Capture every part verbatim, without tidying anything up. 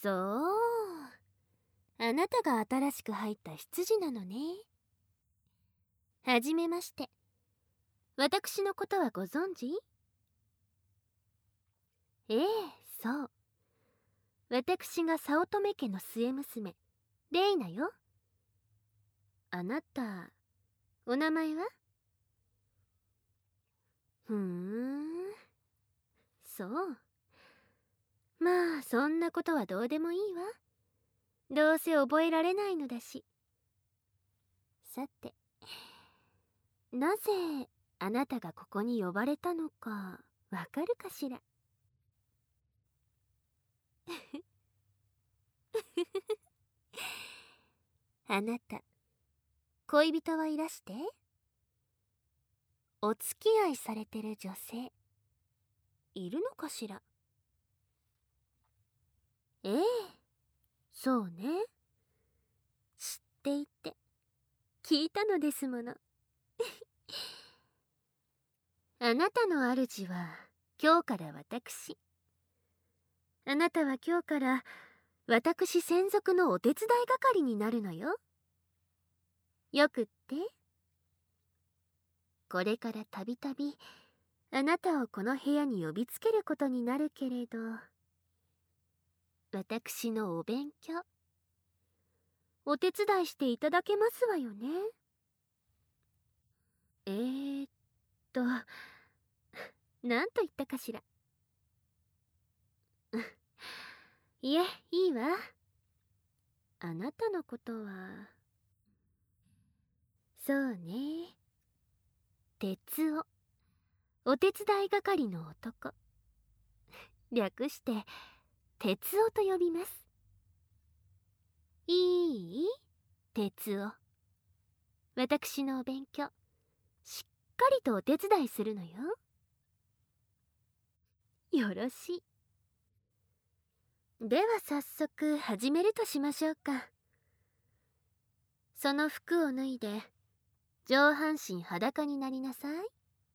そう。あなたが新しく入った執事なのね。はじめまして。私のことはご存知？ええ、そう。私が早乙女家の末娘、レイナよ。あなた、お名前は？ふーん、そう。まあ、そんなことはどうでもいいわ。どうせ覚えられないのだし。さて、なぜあなたがここに呼ばれたのかわかるかしら？あなた、恋人はいらして？お付き合いされてる女性いるのかしら？ええ、そうね。知っていて聞いたのですもの。あなたの主は今日から私。あなたは今日から私専属のお手伝い係になるのよ。よくって？これからたびたびあなたをこの部屋に呼びつけることになるけれど、私のお勉強お手伝いしていただけますわよね？えーっとなんと言ったかしら。いえ、いいわ。あなたのことは、そうね、鉄夫、お手伝い係の男、略して鉄夫と呼びます。いい？鉄夫、私のお勉強しっかりとお手伝いするのよ。よろしい。では早速始めるとしましょうか。その服を脱いで上半身裸になりなさい。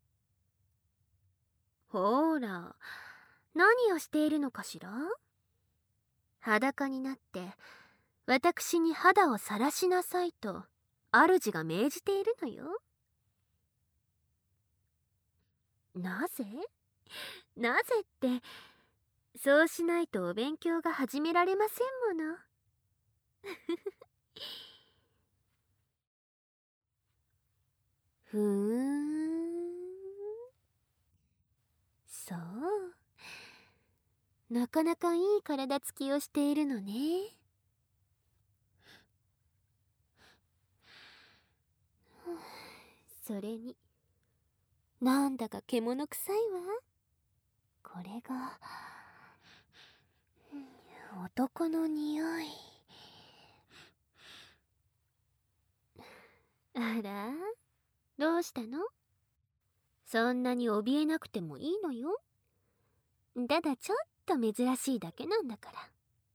ほーら、何をしているのかしら？裸になって私に肌を晒しなさいと主が命じているのよ。なぜ？なぜって、そうしないとお勉強が始められませんもの。ふーん、そう。なかなかいい体つきをしているのね。それになんだか獣臭いわ。これが男の匂い。あら、どうしたの？そんなに怯えなくてもいいのよ。ただちょっと珍しいだけなんだから。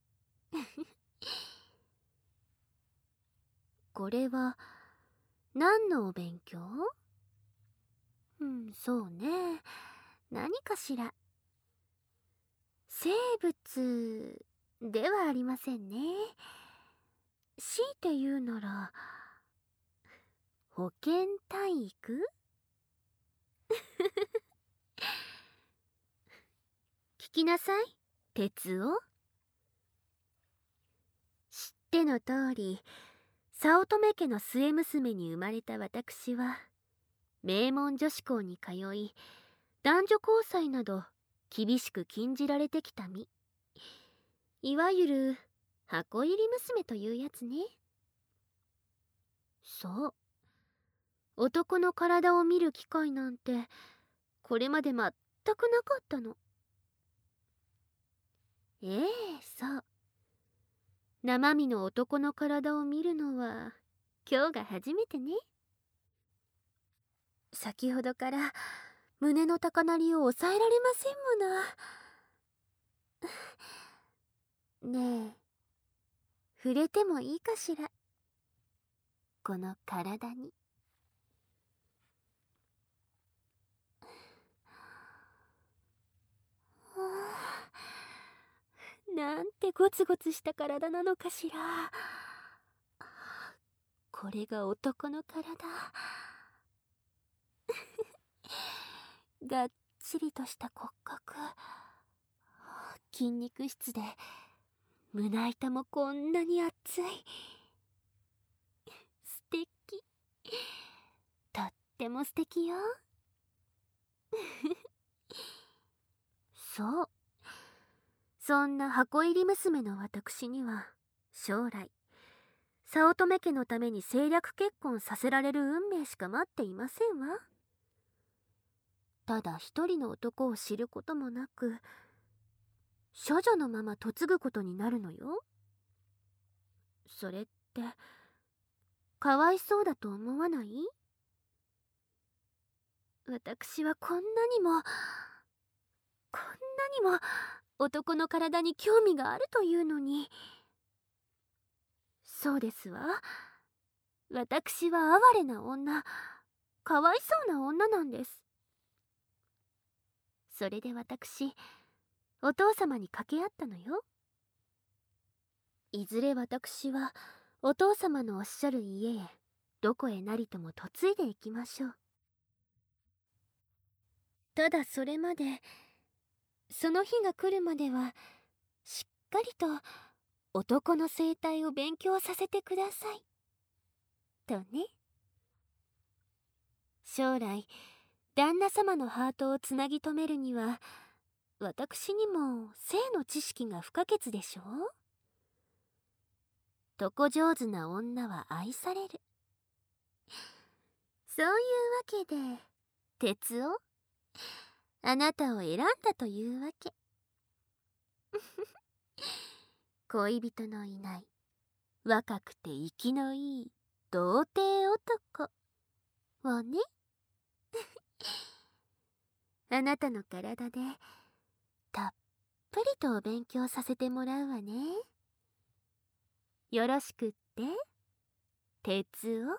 これは何のお勉強？うん、そうね。何かしら。生物ではありませんね。強いて言うなら保健体育？聞きなさい、鉄夫。知っての通り、早乙女家の末娘に生まれた私は名門女子校に通い、男女交際など厳しく禁じられてきた身。いわゆる箱入り娘というやつね。そう。男の体を見る機会なんてこれまで全くなかったの。ええ、そう。生身の男の体を見るのは今日が初めてね。先ほどから胸の高鳴りを抑えられませんもの。ねえ、触れてもいいかしら、この体に。なんててゴツゴツした体なのかしら。これが男の体。がっちりとした骨格、筋肉質で胸板もこんなに厚い。素敵。とっても素敵よ。そう、そんな箱入り娘の私には将来早乙女家のために政略結婚させられる運命しか待っていませんわ。ただ一人の男を知ることもなく処女のまま嫁ぐことになるのよ。それってかわいそうだと思わない？私はこんなにもこんなにも男の体に興味があるというのに。そうですわ。私は哀れな女、かわいそうな女なんです。それで私、お父様に掛け合ったのよ。いずれ私はお父様のおっしゃる家へどこへなりとも嫁いでいきましょう。ただそれまで、その日が来るまではしっかりと男の生態を勉強させてくださいとね。将来旦那様のハートをつなぎ止めるには私にも性の知識が不可欠でしょう。床上手な女は愛される。そういうわけで鉄をあなたを選んだというわけ。恋人のいない若くて生きのいい童貞男をね。あなたの体でたっぷりとお勉強させてもらうわね。よろしくって、鉄を。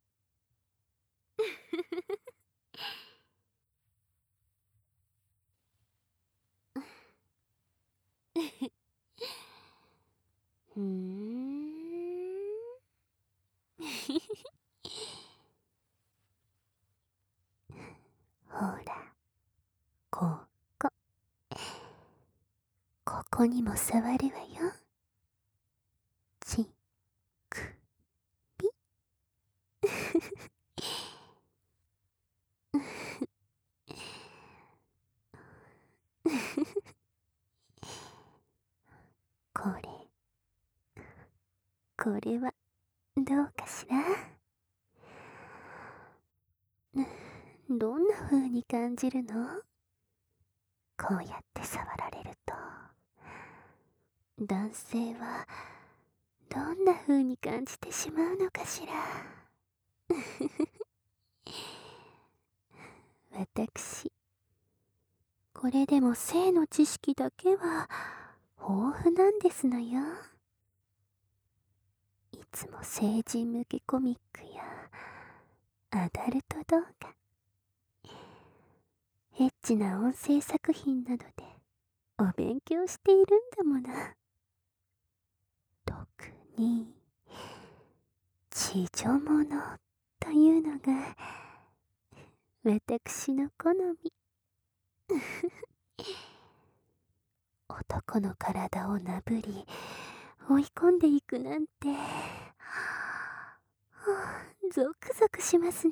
ふーん。ほら、ここ。ここにも触るわよ。ちくぴ。これ、これはどうかしら？どんな風に感じるの？こうやって触られると男性はどんな風に感じてしまうのかしら。私これでも性の知識だけは豊富なんですのよ。いつも成人向けコミックやアダルト動画、エッチな音声作品などでお勉強しているんだもの。特に地女ものというのが私の好み。男の体をなぶり追い込んでいくなんて、ゾクゾクしますね。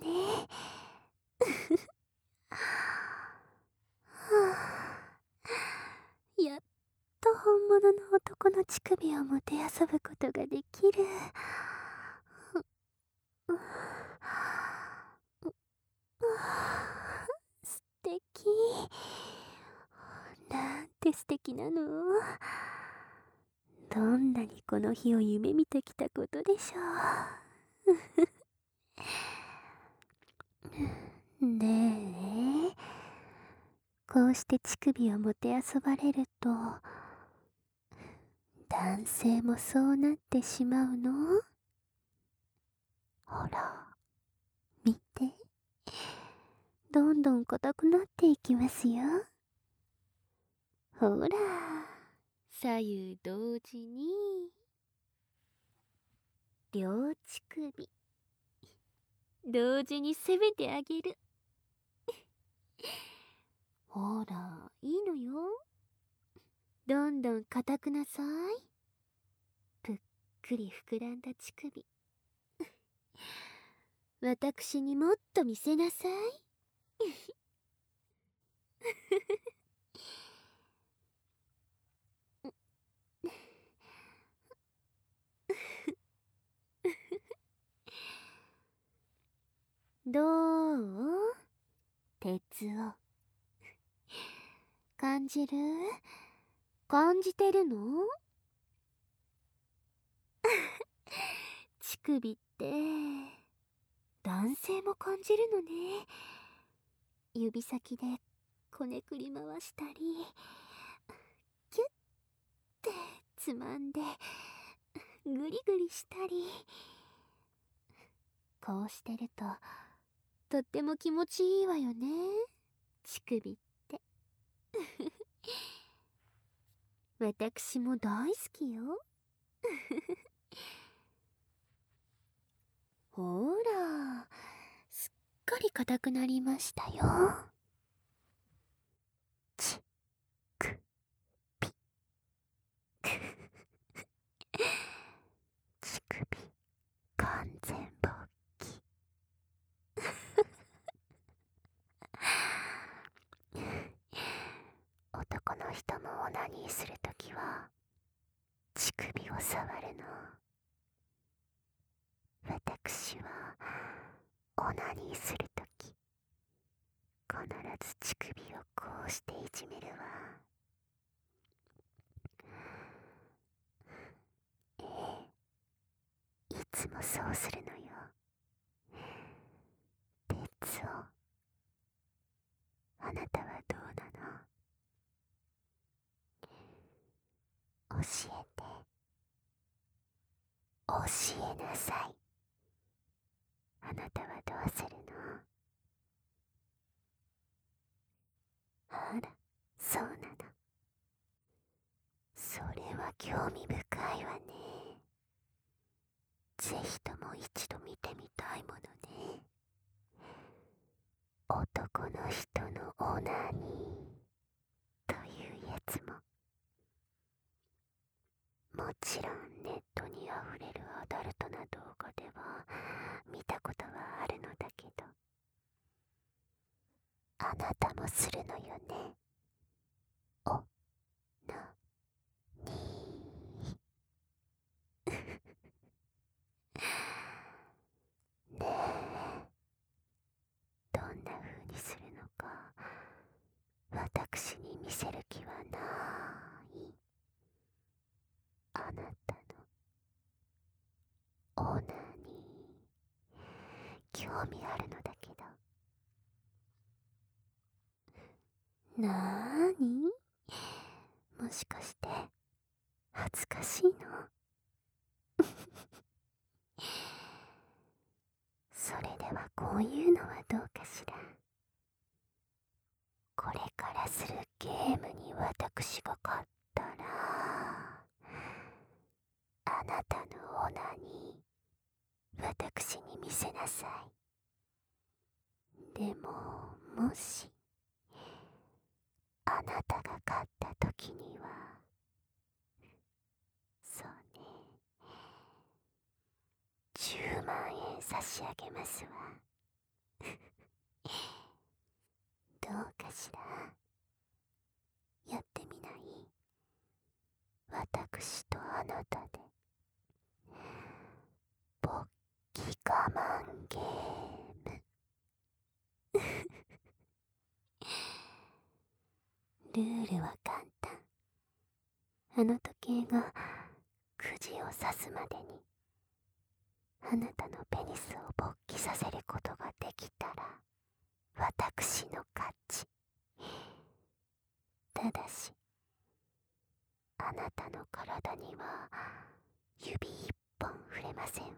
やっと本物の男の乳首をもてあそぶことができる。素敵。なんて素敵なの。どんなにこの日を夢見てきたことでしょう。でね、こうして乳首をもてあそばれると男性もそうなってしまうの？ほら見て、どんどん硬くなっていきますよ。ほら、 左右同時に両乳首同時に攻めてあげる。ほら、いいのよ。どんどん硬くなさい。ぷっくり膨らんだ乳首。私にもっと見せなさい。どう？鉄を感じる？感じてるの？乳首って男性も感じるのね。指先でこねくり回したりキュッてつまんでグリグリしたり、こうしてるととっても気持ちいいわよね、乳首って私も大好きよ。ほら、すっかり硬くなりましたよ。ちくぴ乳首完全勃起男の人もオナニーするときは乳首を触るの。私はオナニーするとき必ず乳首をこうしていじめるわ。ええ、いつもそうするのよ。鉄を、あなたはどうなの？教えて。教えなさい。あなたはどうするの？あら、そうなの。それは興味深いわね。ぜひとも一度見てみたいものね。男の人のオナニーというやつも。もちろんネットにあふれるアダルトな動画では見たことはあるのだけど、あなたもするのよね。おなにねえ、どんな風にするのか私に見せる気はない。あなたのオナニー興味あるのだけど。なーに？もしかして恥ずかしいの？それではこういうのはどうかしら。これからするゲームに私が勝ったら、あなたのオナニー私に見せなさい。でももしあなたが勝った時には、そうね、じゅうまんえん差し上げますわ。どうかしら。やってみない？私とあなたで勃起我慢ゲーム。ルールは簡単。あの時計がくじを刺すまでにあなたのペニスを勃起させることができたら私の勝ち。ただしあなたの体には指一本触れませんわ。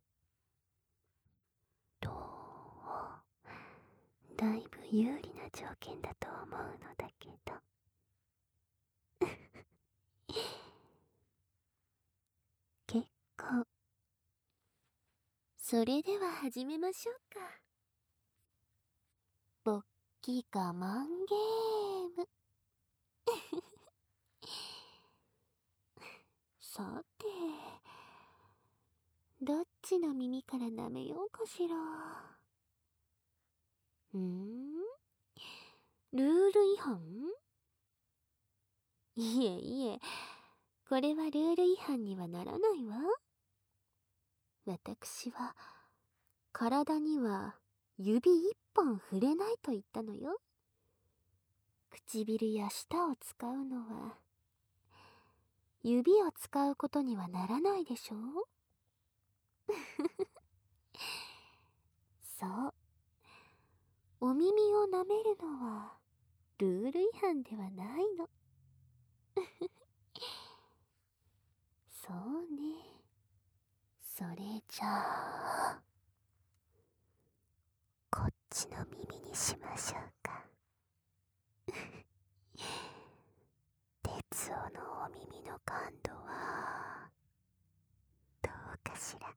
どう？だいぶ有利な条件だと思うのだけど。 子。それでは始めましょうか。ぼっき我慢ゲーム。さて、どっちの耳から舐めようかしら。んールール違反？いえいえ、これはルール違反にはならないわ。私は、体には指一本触れないと言ったのよ。唇や舌を使うのは、指を使うことにはならないでしょう。そう。お耳を舐めるのは、ルール違反ではないの。そうね。それじゃあ、こっちの耳にしましょうか。鉄夫のお耳の感度は、どうかしら。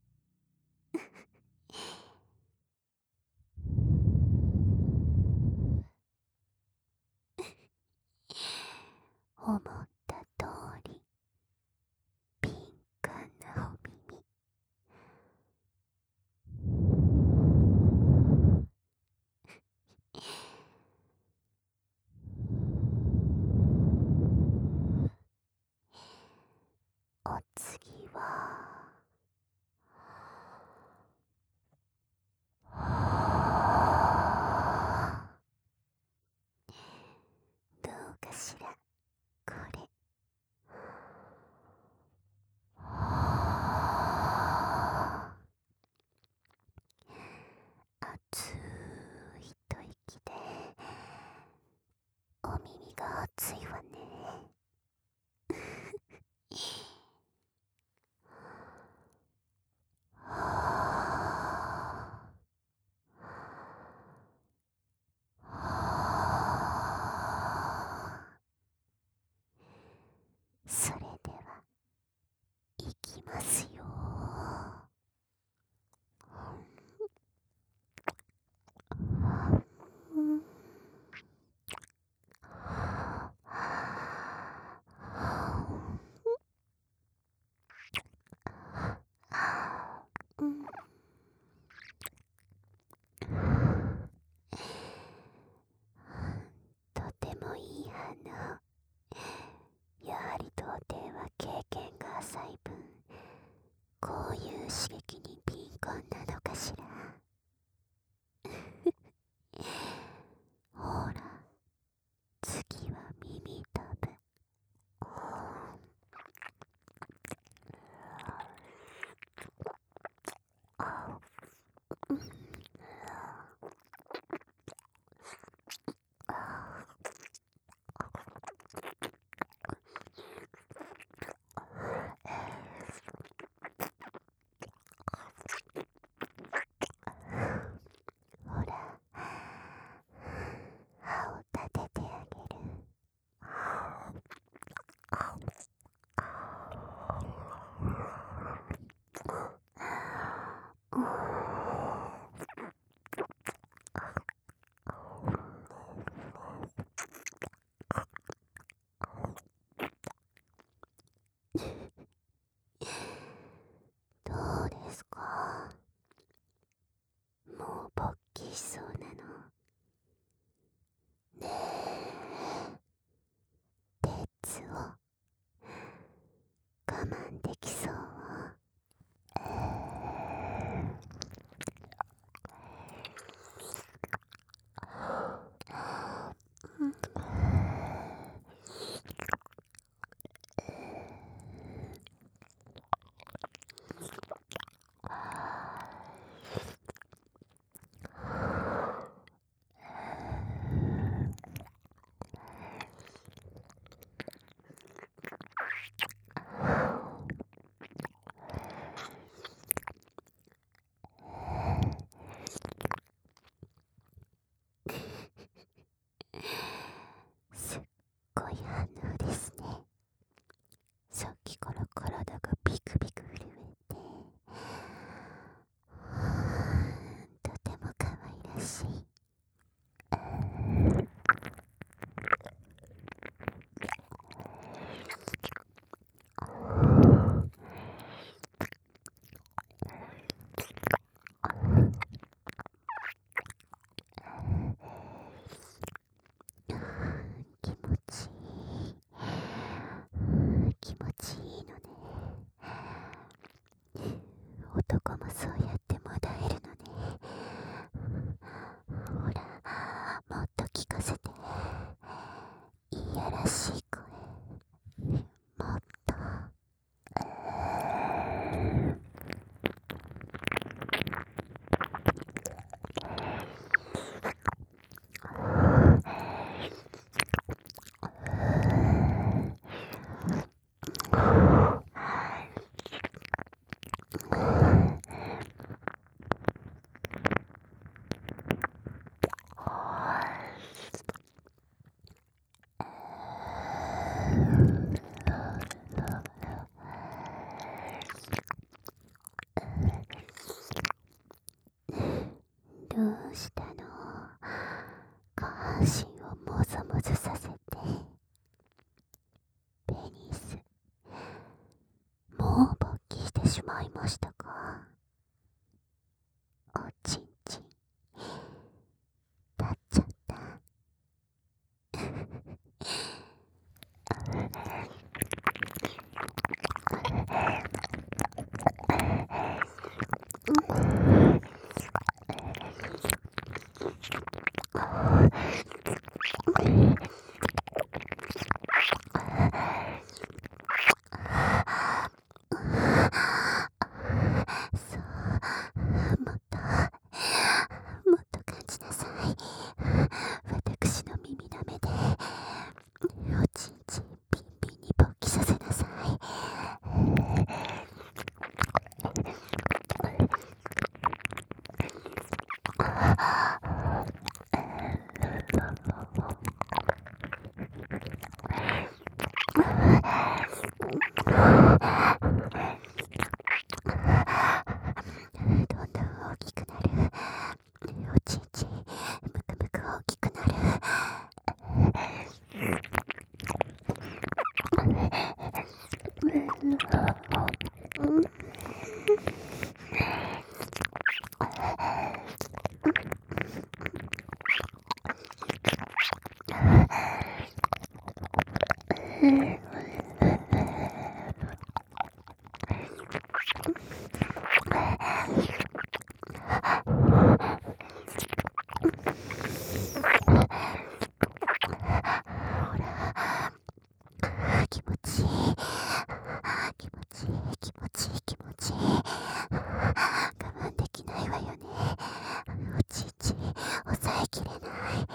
思った通り、敏感なお耳。お次は、どうかしら、これ。熱い吐息で、お耳が熱いわね。それでは、いきますよ。うんうんとてもいい反応。やはり童貞は経験が浅い分、こういう刺激に敏感なのかしら。ほら、次は耳たぶ。ほら、歯を立ててあげる。どうですか？もう勃起しそうなの？ねえ、鉄を我慢できそう？ しまいましたか？おちんちん立っちゃった。そう、もっともっと感じなさい。私の耳の目でおちんちんピンピンに勃起させなさい。どんどん大きくなる。おちんちんむくむく大きくなる。気持ちいい気持ちいい気持ちいい気持ちいい。我慢できないわよね。おちんちん抑えきれない。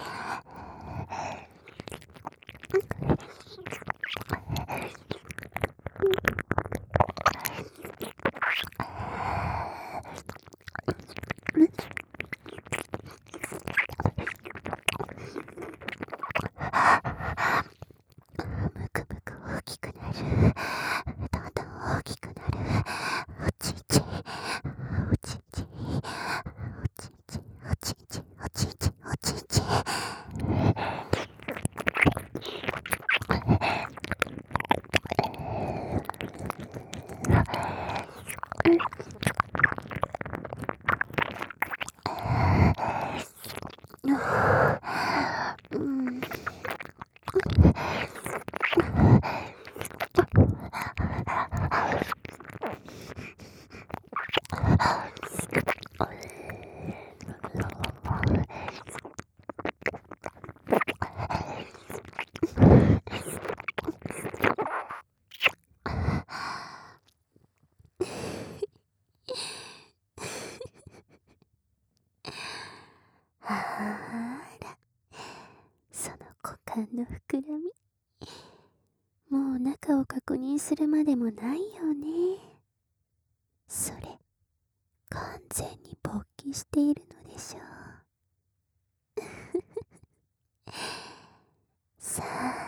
むくむく大きくなる。どんどん大きくなる。おちんちんおちんちんおちんちんおちんちんおちんちんおちんちん。うん。あら、その股間の膨らみ、もう中を確認するまでもないよね。それ、完全に勃起しているのでしょう。さあ、